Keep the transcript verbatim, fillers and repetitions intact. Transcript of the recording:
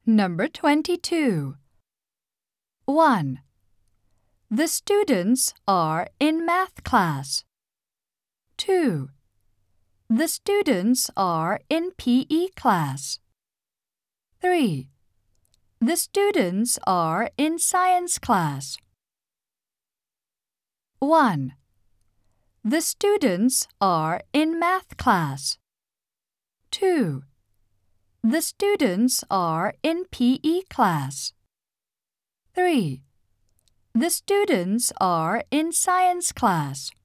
Number twenty-two. one. The students are in math class. two. The students are in P E class. three. The students are in science class. one. The students are in math class. two. The students are in P E class. three. The students are in science class.